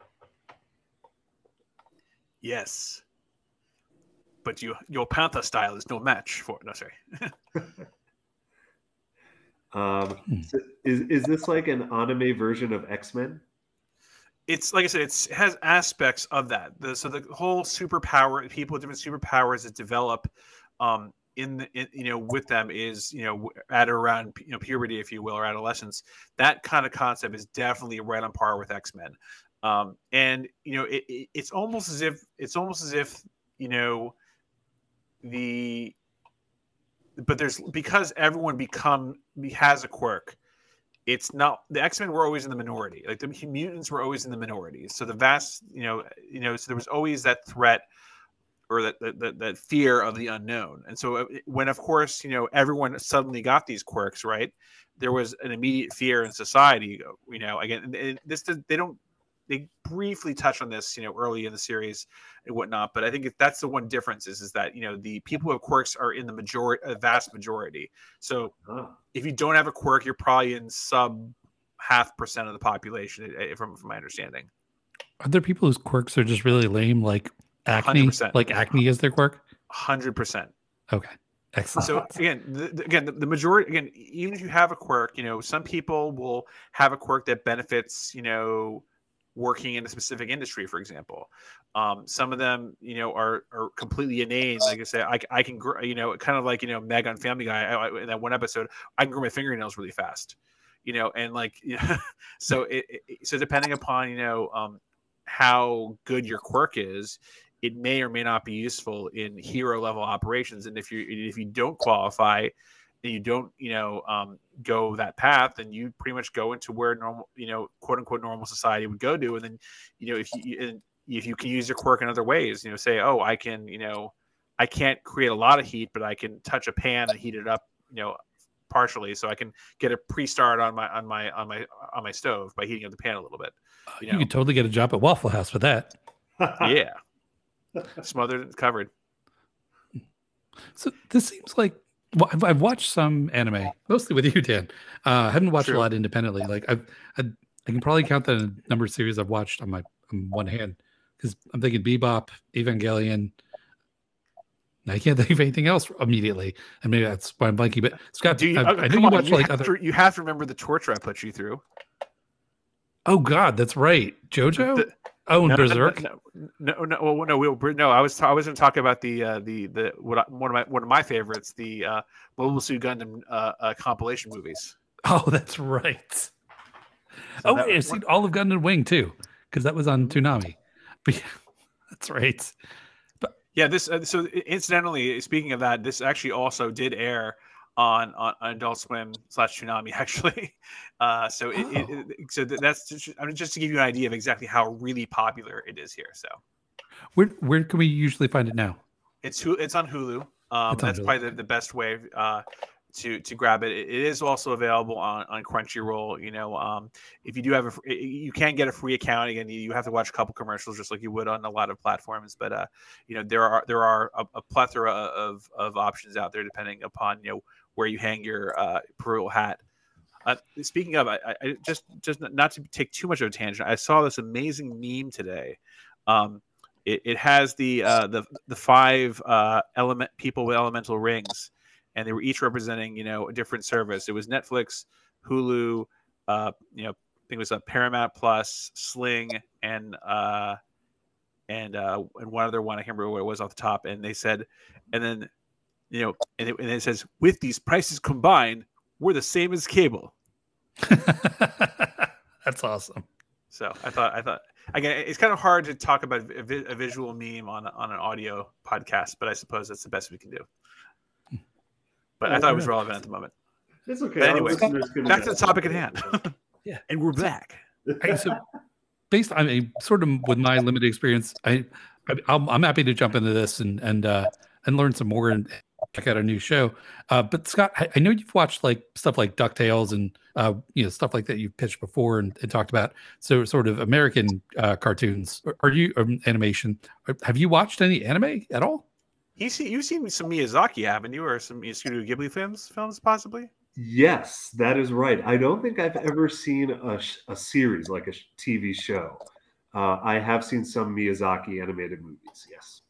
Yes. But you, your Panther style is no match for it. No, sorry. um, so is, is this like an anime version of X-Men? It's like I said, it's, it has aspects of that. The, so the whole superpower, people with different superpowers that develop, um, in the, in, you know, with them is, you know, at or around, you know, puberty, if you will, or adolescence. That kind of concept is definitely right on par with X-Men. Um, and, you know, it, it, it's almost as if, it's almost as if, you know, the, but there's, because everyone become, has a quirk, it's not, the X-Men were always in the minority. Like the mutants were always in the minority. So the vast, you know, you know, so there was always that threat, or that, that that fear of the unknown. And so when, of course, you know, everyone suddenly got these quirks, right, there was an immediate fear in society, you know, again, and this, they don't, they briefly touch on this, you know, early in the series and whatnot, but I think that's the one difference is, is that, you know, the people who have quirks are in the majority, a vast majority. So oh. if you don't have a quirk, you're probably in sub half percent of the population, from, from my understanding. Are there people whose quirks are just really lame, like acne? one hundred percent. Like acne is their quirk? one hundred percent. Okay. Excellent. So again, the, the, again, the, the majority, again, even if you have a quirk, you know, some people will have a quirk that benefits, you know, working in a specific industry, for example. Um, some of them, you know, are are completely inane. Like I say, I, I can, gr- you know, kind of like, you know, Meg on Family Guy. I, I, in that one episode, I can grow my fingernails really fast, you know, and like, you know, so it, it, so depending upon, you know, um, how good your quirk is, it may or may not be useful in hero level operations. And if you if you don't qualify, and you don't, you know, um, go that path, then you pretty much go into where normal, you know, quote unquote normal society would go to. And then, you know, if you if you can use your quirk in other ways, you know, say, oh, I can, you know, I can't create a lot of heat, but I can touch a pan and heat it up, you know, partially, so I can get a pre-start on my on my on my on my stove by heating up the pan a little bit. You, You know? could totally get a job at Waffle House with that. Yeah, smothered and covered. So this seems like, well, I've, I've watched some anime, mostly with you, Dan. Uh, I haven't watched True. a lot independently. Like I've, I, I can probably count the number of series I've watched on my on one hand, because I'm thinking Bebop, Evangelion. I can't think of anything else immediately, and maybe that's why I'm blanking. But Scott, Do you, I, uh, I know come you on, watch you like have other. to, you have to remember the torture I put you through. Oh God, that's right, JoJo. The- oh, and No, Berserk. no, no, no, no, well, no, we no. I was I was going to talk about the uh, the the what I, one of my one of my favorites, the uh, Mobile Suit Gundam uh, uh, compilation movies. Oh, that's right. So oh, that- wait, I've seen all of Gundam Wing too, because that was on Toonami. But yeah, that's right. Yeah, this. Uh, so incidentally, speaking of that, this actually also did air on on, on Adult Swim slash Toonami actually. Uh, so it, Oh. it, it so that's just, I mean, just to give you an idea of exactly how really popular it is here. So Where where can we usually find it now? it's Hu- it's on Hulu. Um, It's on that's Hulu. probably the, the best way uh, to to grab it. It it is also available on, on Crunchyroll. You know, um, if you do have a, fr- you can get a free account. Again, you have to watch a couple commercials just like you would on a lot of platforms. But uh, you know, there are there are a, a plethora of of options out there depending upon, you know, where you hang your uh, Perul hat. Uh, speaking of, I, I just just not to take too much of a tangent. I saw this amazing meme today. Um, it, it has the uh, the the five uh, element people with elemental rings, and they were each representing, you know, a different service. It was Netflix, Hulu, uh, you know, I think it was a Paramount Plus, Sling, and uh, and uh, and one other one. I can't remember what it was off the top. And they said, and then, you know, and it, and it says, with these prices combined, we're the same as cable. That's awesome. So I thought, I thought, again, it's kind of hard to talk about a, vi- a visual meme on on an audio podcast, but I suppose that's the best we can do. But Yeah, I thought it was yeah. relevant at the moment. It's okay. But Our anyway, listeners can back to the imagine. topic at hand. Yeah. And we're back. Hey, so based on a sort of with my limited experience, I, I I'm, I'm happy to jump into this and and uh, and learn some more and check out a new show. Uh, but Scott, I, I know you've watched like stuff like DuckTales and uh, you know, stuff like that you've pitched before and, and talked about. So sort of American uh, cartoons. Are, are you um, animation? Have you watched any anime at all? You see, you've seen some Miyazaki, haven't you, or some Studio Ghibli films, films possibly? Yes, that is right. I don't think I've ever seen a, sh- a series like a sh- T V show. Uh, I have seen some Miyazaki animated movies. Yes.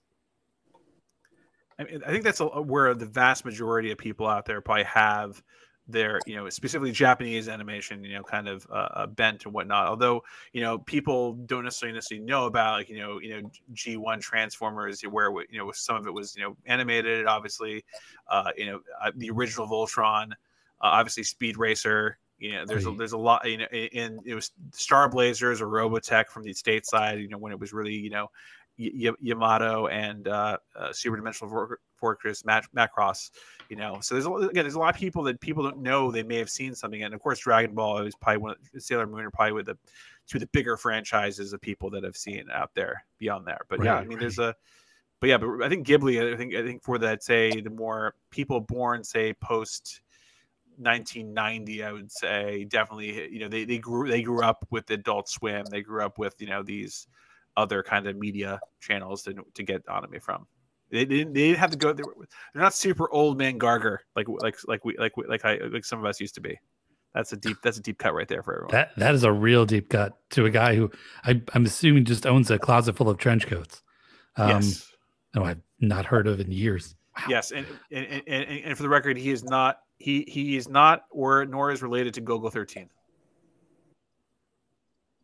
I, mean, I think that's a, where the vast majority of people out there probably have their, you know, specifically Japanese animation, you know, kind of uh, bent and whatnot. Although, you know, people don't necessarily necessarily know about, like, you know, you know, G one Transformers, where, you know, some of it was, you know, animated, obviously, uh, you know, uh, the original Voltron, uh, obviously Speed Racer. You know, there's a, there's a lot, you know, in it was Star Blazers or Robotech from the stateside, you know, when it was really, you know, y- Yamato and uh, uh, Super Dimensional For- Fortress, Mac- Macross, you know. So there's a, again, there's a lot of people that people don't know they may have seen something, and of course, Dragon Ball is probably one. Of, Sailor Moon are probably with the two of the bigger franchises of people that have seen out there beyond there. But Right, yeah, I mean, right. there's a, but yeah, but I think Ghibli, I think I think for that, say the more people born, say post nineteen ninety, I would say definitely, you know, they, they grew they grew up with Adult Swim, they grew up with, you know, these other kind of media channels to to get anime from. They didn't they didn't have to go. They were, they're not super old man Garger like like like we like we, like I like some of us used to be. That's a deep that's a deep cut right there for everyone. That that is a real deep cut to a guy who I, I'm assuming just owns a closet full of trench coats. Um, yes, No, I've not heard of in years. Wow. yes, and and, and and and for the record, he is not he he is not or nor is related to Gogo thirteen.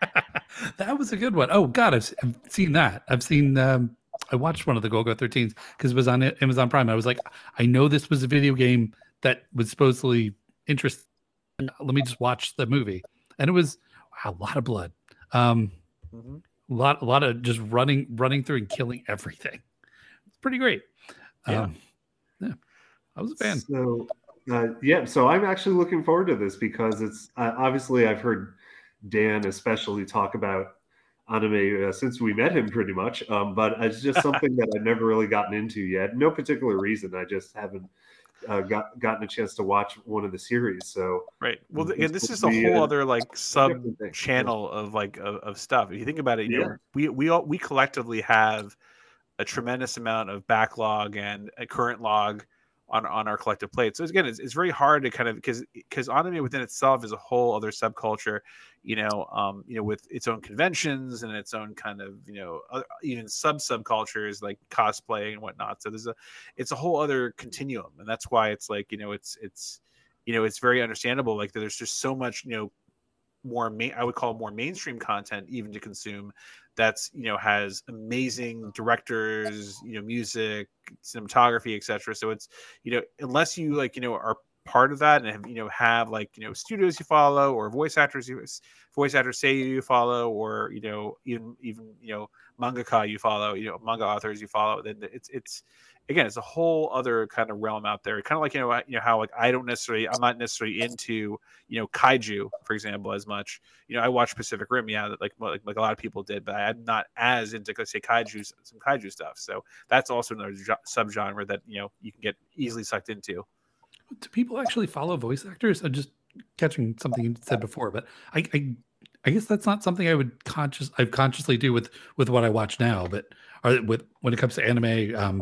That was a good one. Oh God, I've, I've seen that. I've seen. Um, I watched one of the Golgo thirteens because it was on Amazon Prime. I was like, I know this was a video game that was supposedly interesting. Let me just watch the movie, and it was wow, a lot of blood. Um, Mm-hmm. a lot, a lot of just running, running through and killing everything. It's pretty great. Yeah, um, yeah, I was a fan. So, uh, yeah, so I'm actually looking forward to this because it's uh, obviously I've heard Dan especially talk about anime uh, since we met him pretty much, um, but it's just something that I've never really gotten into yet. No particular reason. I just haven't uh, got gotten a chance to watch one of the series. So right. Well, this again, this will is a be whole a- other like sub different thing. channel of like of, of stuff. If you think about it, you know, Yeah. we we all we collectively have a tremendous amount of backlog and a current log on on our collective plate. So again, it's, it's very hard to kind of because because anime within itself is a whole other subculture, you know, um, you know, with its own conventions and its own kind of you know other, even sub subcultures like cosplay and whatnot. So there's a it's a whole other continuum, and that's why it's like you know it's it's you know it's very understandable. Like there's just so much you know more main, I would call it more mainstream content even to consume that's you know has amazing directors, you know music, cinematography, etc. So it's you know unless you like you know are part of that and have, you know have like you know studios you follow or voice actors you voice actors say you follow or you know even even you know mangaka you follow, you know manga authors you follow, then it's it's again it's a whole other kind of realm out there. Kind of like you know you know how like I don't necessarily I'm not necessarily into you know kaiju for example as much. You know I watch Pacific Rim, yeah, like like, like a lot of people did, but I'm not as into let's say kaiju some kaiju stuff. So that's also another jo- subgenre that you know you can get easily sucked into. Do people actually follow voice actors? I'm just catching something you said before, but I, I, I guess that's not something I would conscious I consciously do with with what I watch now. But are with when it comes to anime, um,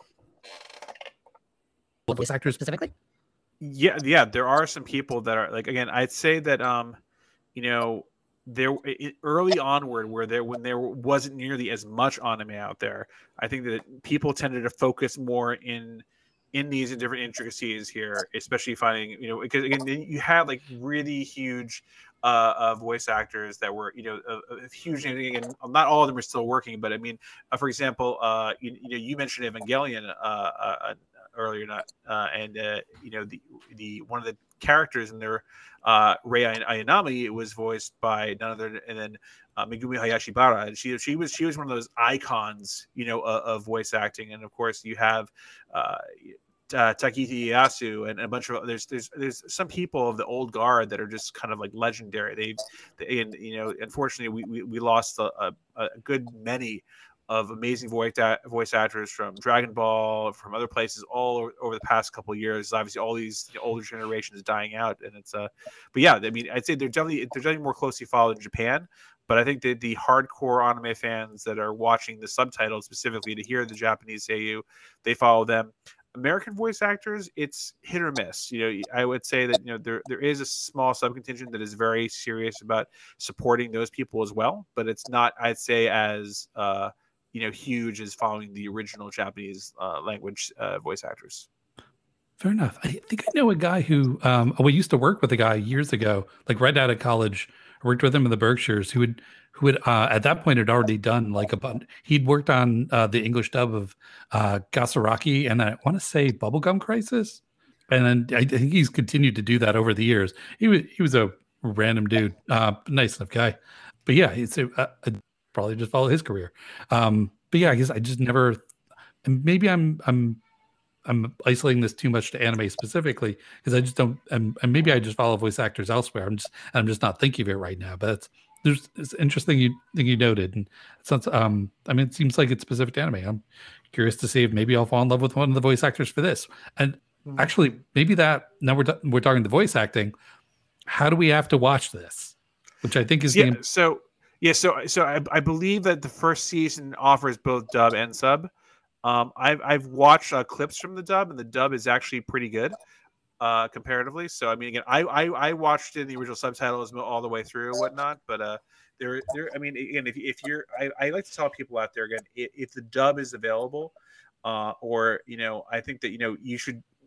voice actors specifically? Yeah, yeah, there are some people that are like again, I'd say that um, you know, there it, early onward where there when there wasn't nearly as much anime out there, I think that people tended to focus more in in these different intricacies here, especially finding you know because again you had like really huge uh, uh voice actors that were you know a, a huge again not all of them are still working, but I mean uh, for example uh you, you know you mentioned Evangelion uh, uh earlier not uh and uh you know the the one of the characters in there uh Rei Ayanami it was voiced by none other and then uh, Megumi Hayashibara, and she she was she was one of those icons, you know, uh, of voice acting. And of course, you have uh, uh, Takeshi Ieyasu and a bunch of there's there's there's some people of the old guard that are just kind of like legendary. They've they, and you know, unfortunately, we we, we lost a, a, a good many of amazing voice voice actors from Dragon Ball, from other places, all over, over the past couple of years. Obviously, all these you know, older generations dying out, and it's uh, but yeah, I mean, I'd say they're definitely they're definitely more closely followed in Japan. But I think that the hardcore anime fans that are watching the subtitles specifically to hear the Japanese seiyuu, they follow them. American voice actors, it's hit or miss. You know, I would say that you know there there is a small subcontingent that is very serious about supporting those people as well, but it's not, I'd say, as uh, you know, huge as following the original Japanese uh, language uh, voice actors. Fair enough. I think I know a guy who um, we used to work with a guy years ago, like right out of college. I worked with him in the Berkshires, who would who had uh, at that point had already done like a bunch. He'd worked on uh, the English dub of uh, Gasaraki and I want to say Bubblegum Crisis, and then I think he's continued to do that over the years. He was he was a random dude, uh, nice enough guy, but yeah, it's a, a, a, probably just follow his career. Um, but yeah, I guess I just never. And maybe I'm I'm I'm isolating this too much to anime specifically because I just don't. And, and maybe I just follow voice actors elsewhere. I'm just I'm just not thinking of it right now. But it's, there's it's interesting you thing you noted, and it sounds. Um, I mean, it seems like it's specific to anime. I'm curious to see if maybe I'll fall in love with one of the voice actors for this. And actually, maybe that now we're we're talking the voice acting. How do we have to watch this? Which I think is yeah. the, So yeah. So so I, I believe that the first season offers both dub and sub. Um, I've I've watched uh, clips from the dub, and the dub is actually pretty good, uh, comparatively. So I mean, again, I I, I watched it in the original subtitles all the way through and whatnot. But uh, there there, I mean, again, if if you're, I, I like to tell people out there again, if, if the dub is available, uh, or you know, I think that you know you should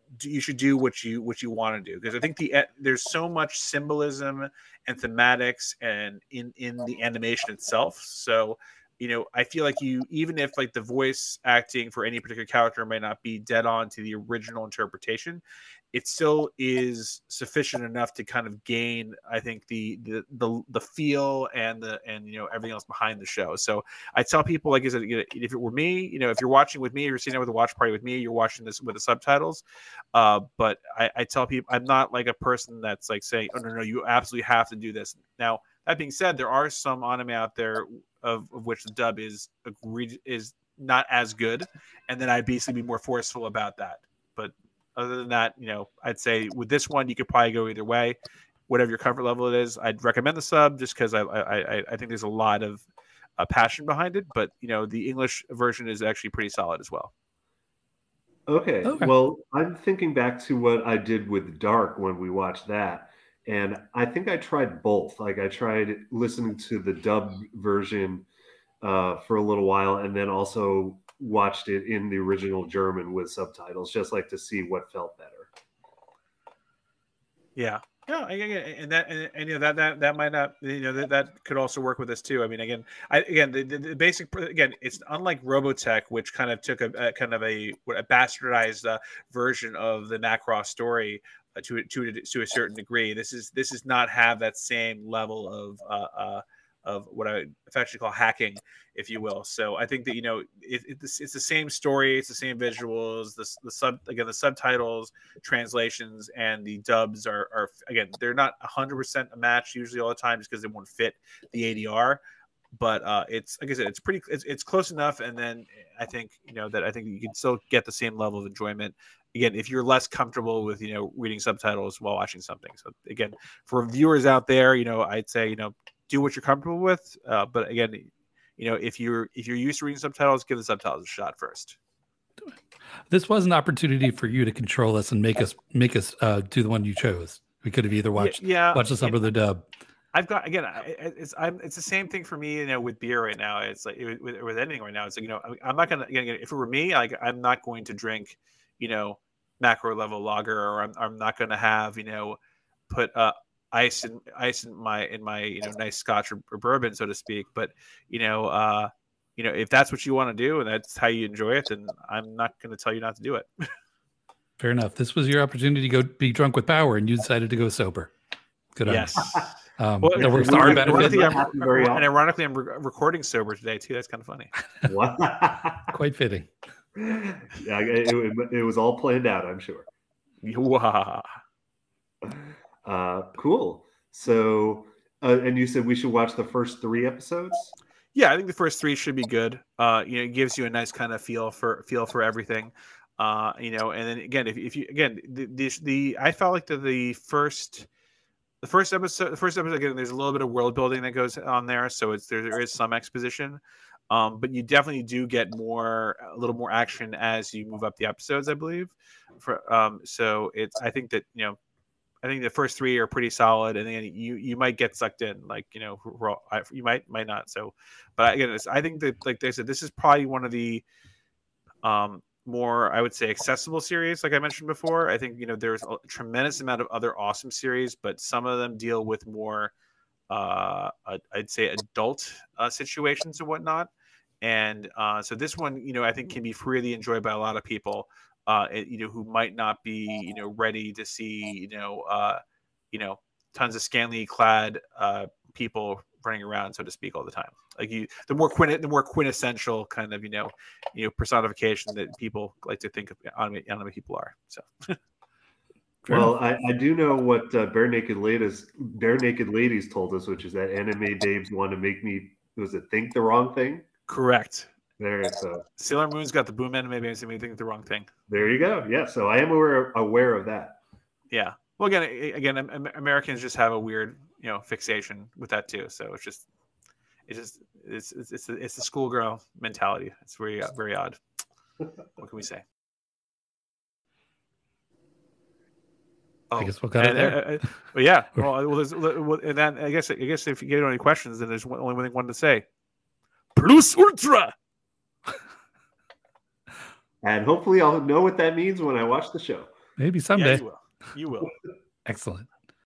do, you should do what you what you want to do, because I think the there's so much symbolism and thematics and in in the animation itself. So, you know, I feel like you, even if like the voice acting for any particular character might not be dead on to the original interpretation, it still is sufficient enough to kind of gain, I think, the the the, the feel and the and you know everything else behind the show. So I tell people, like I said, if it were me, you know, if you're watching with me, you're sitting there with a watch party with me, you're watching this with the subtitles. Uh, but I, I tell people, I'm not like a person that's like saying, oh no no, you absolutely have to do this. Now that being said, there are some anime out there of, of which the dub is agreed is not as good, and then I'd basically be more forceful about that. But other than that, you know, I'd say with this one, you could probably go either way, whatever your comfort level it is. I'd recommend the sub just because I, I I think there's a lot of uh, passion behind it. But you know, the English version is actually pretty solid as well. Okay. Okay. Well, I'm thinking back to what I did with Dark when we watched that. And I think I tried both. Like I tried listening to the dub version uh, for a little while, and then also watched it in the original German with subtitles, just like to see what felt better. Yeah. Yeah, and that and, and you know that that that might not, you know, that, that could also work with this too. I mean, again, I again the, the, the basic again, it's unlike Robotech, which kind of took a, a kind of a, a bastardized uh, version of the Macross story uh, to to to a certain degree. This is this does not have that same level of uh, uh, of what I affectionately call hacking, if you will. So I think that, you know, it, it, it's, it's the same story, it's the same visuals, the, the sub again the subtitles, translations, and the dubs are, are again, they're not one hundred percent a match usually all the time, just because they won't fit the A D R. But uh, it's like I said, it's pretty, it's, it's close enough. And then I think, you know, that I think you can still get the same level of enjoyment. Again, if you're less comfortable with, you know, reading subtitles while watching something. So again, for viewers out there, you know, I'd say, you know, do what you're comfortable with. Uh, but again, you know, if you're if you're used to reading subtitles, give the subtitles a shot first. This was an opportunity for you to control us and make us make us uh, do the one you chose. We could have either watched yeah, yeah watch the sub or the dub. I've got again, it's I'm it's the same thing for me, you know, with beer right now. It's like with, with anything right now. It's like, you know, I'm not gonna again, if it were me, like I'm not going to drink, you know, macro level lager, or I'm I'm not gonna have, you know, put uh ice in ice in my in my you know nice scotch or, or bourbon, so to speak. But you know, uh, you know, if that's what you want to do and that's how you enjoy it, then I'm not going to tell you not to do it. Fair enough. This was your opportunity to go be drunk with power, and you decided to go sober. Good on yes. you. Um, well, that works to our benefit. I'm, and ironically, I'm re- recording sober today too. That's kind of funny. What? Quite fitting. Yeah, it, it, it was all planned out, I'm sure. Wow. Uh, cool. So, uh, and you said we should watch the first three episodes? Yeah, I think the first three should be good. Uh, you know, it gives you a nice kind of feel for feel for everything. Uh, you know, and then again, if, if you again the, the the I felt like the the first the first episode the first episode again, there's a little bit of world building that goes on there, so it's there, there is some exposition. Um, but you definitely do get more, a little more action as you move up the episodes, I believe. For um, so it's, I think that, you know, I think the first three are pretty solid, and then you you might get sucked in, like, you know, you might might not. So, but again, it's, I think that, like they said, this is probably one of the um more, I would say, accessible series, like I mentioned before. I think, you know, there's a tremendous amount of other awesome series, but some of them deal with more, uh, I'd say, adult uh, situations and whatnot. And uh, so this one, you know, I think can be freely enjoyed by a lot of people, uh, you know, who might not be, you know, ready to see, you know, uh, you know, tons of scantily clad uh, people running around, so to speak, all the time. Like you, the more quint, the more quintessential kind of, you know, you know, personification that people like to think of anime, anime people are. So. Well, I, I do know what uh, Bare Naked Ladies, Bare Naked Ladies told us, which is that anime babes want to make me, was it think the wrong thing? Correct. There, so Sailor Moon's got the boom anime babes and we think the wrong thing. There you go. Yeah, so I am aware aware of that. Yeah. Well, again, again, Americans just have a weird, you know, fixation with that too. So it's just, it's just, it's it's it's the, it's the schoolgirl mentality. It's very very odd. What can we say? Oh, I guess we'll cut it there. Uh, uh, well, yeah. Well, well, there's, well, and then I guess I guess if you get any questions, then there's only one thing one to say. Plus Ultra. And hopefully I'll know what that means when I watch the show. Maybe someday. Yeah, you will. You will. Excellent.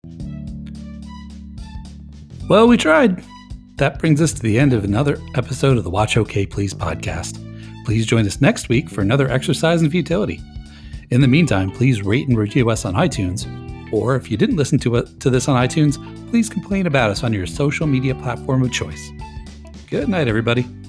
Well, we tried. That brings us to the end of another episode of the Watch OK Please podcast. Please join us next week for another exercise in futility. In the meantime, please rate and review us on iTunes. Or if you didn't listen to, it, to this on iTunes, please complain about us on your social media platform of choice. Good night, everybody.